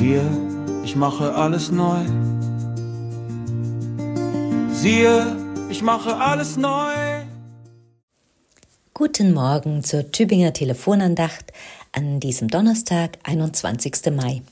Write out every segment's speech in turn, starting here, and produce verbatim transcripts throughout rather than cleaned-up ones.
Siehe, ich mache alles neu. Siehe, ich mache alles neu. Guten Morgen zur Tübinger Telefonandacht an diesem Donnerstag, einundzwanzigsten Mai.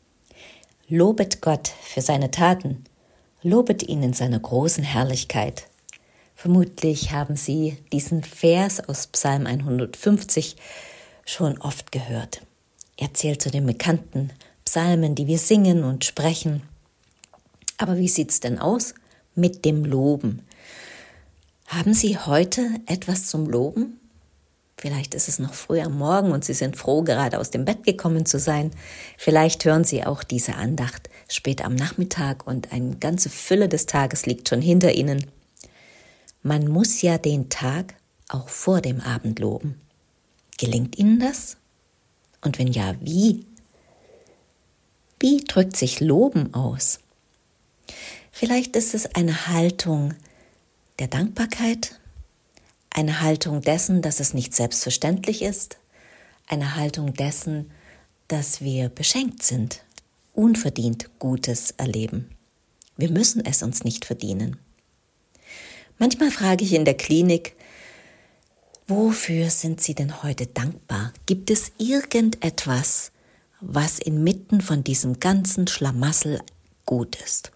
Lobet Gott für seine Taten, lobet ihn in seiner großen Herrlichkeit. Vermutlich haben Sie diesen Vers aus Psalm hundertfünfzig schon oft gehört. Er zählt zu den bekannten Psalmen, die wir singen und sprechen. Aber wie sieht's denn aus mit dem Loben? Haben Sie heute etwas zum Loben? Vielleicht ist es noch früh am Morgen und Sie sind froh, gerade aus dem Bett gekommen zu sein. Vielleicht hören Sie auch diese Andacht spät am Nachmittag und eine ganze Fülle des Tages liegt schon hinter Ihnen. Man muss ja den Tag auch vor dem Abend loben. Gelingt Ihnen das? Und wenn ja, wie? Wie drückt sich Loben aus? Vielleicht ist es eine Haltung der Dankbarkeit, eine Haltung dessen, dass es nicht selbstverständlich ist, eine Haltung dessen, dass wir beschenkt sind, unverdient Gutes erleben. Wir müssen es uns nicht verdienen. Manchmal frage ich in der Klinik, wofür sind Sie denn heute dankbar? Gibt es irgendetwas, was inmitten von diesem ganzen Schlamassel gut ist?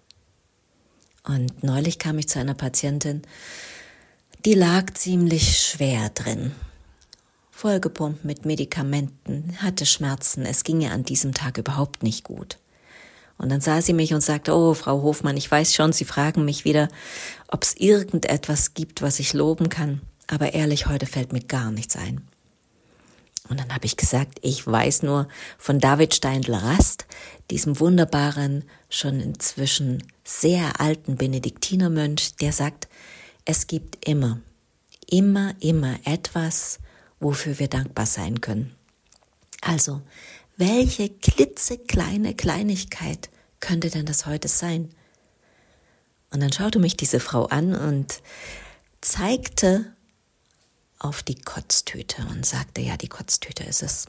Und neulich kam ich zu einer Patientin, die lag ziemlich schwer drin. Vollgepumpt mit Medikamenten, hatte Schmerzen, es ging ihr an diesem Tag überhaupt nicht gut. Und dann sah sie mich und sagte, oh, Frau Hofmann, ich weiß schon, Sie fragen mich wieder, ob es irgendetwas gibt, was ich loben kann. Aber ehrlich, heute fällt mir gar nichts ein. Und dann habe ich gesagt, ich weiß nur von David Steindl-Rast, diesem wunderbaren, schon inzwischen sehr alten Benediktinermönch, der sagt, es gibt immer, immer, immer etwas, wofür wir dankbar sein können. Also, welche klitzekleine Kleinigkeit könnte denn das heute sein? Und dann schaute mich diese Frau an und zeigte auf die Kotztüte und sagte, ja, die Kotztüte ist es.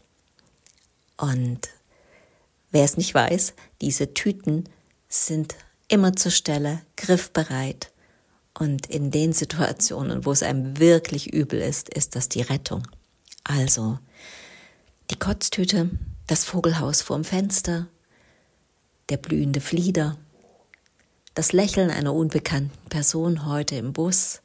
Und wer es nicht weiß, diese Tüten sind immer zur Stelle, griffbereit. Und in den Situationen, wo es einem wirklich übel ist, ist das die Rettung. Also die Kotztüte, das Vogelhaus vorm Fenster, der blühende Flieder, das Lächeln einer unbekannten Person heute im Bus,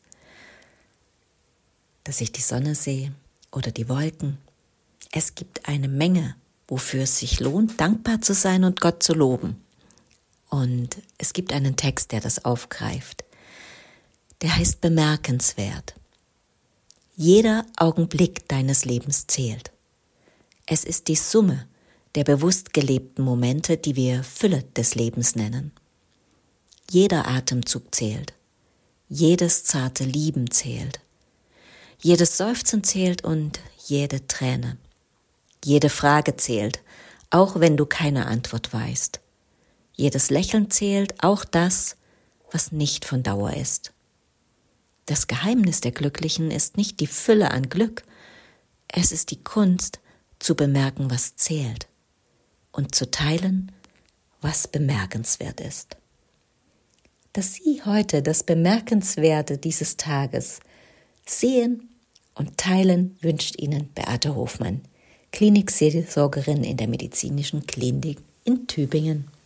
dass ich die Sonne sehe oder die Wolken. Es gibt eine Menge, wofür es sich lohnt, dankbar zu sein und Gott zu loben. Und es gibt einen Text, der das aufgreift. Der heißt bemerkenswert. Jeder Augenblick deines Lebens zählt. Es ist die Summe der bewusst gelebten Momente, die wir Fülle des Lebens nennen. Jeder Atemzug zählt. Jedes zarte Lieben zählt. Jedes Seufzen zählt und jede Träne. Jede Frage zählt, auch wenn du keine Antwort weißt. Jedes Lächeln zählt, auch das, was nicht von Dauer ist. Das Geheimnis der Glücklichen ist nicht die Fülle an Glück, es ist die Kunst, zu bemerken, was zählt und zu teilen, was bemerkenswert ist. Dass Sie heute das Bemerkenswerte dieses Tages sehen und teilen, wünscht Ihnen Beate Hofmann, Klinikseelsorgerin in der Medizinischen Klinik in Tübingen.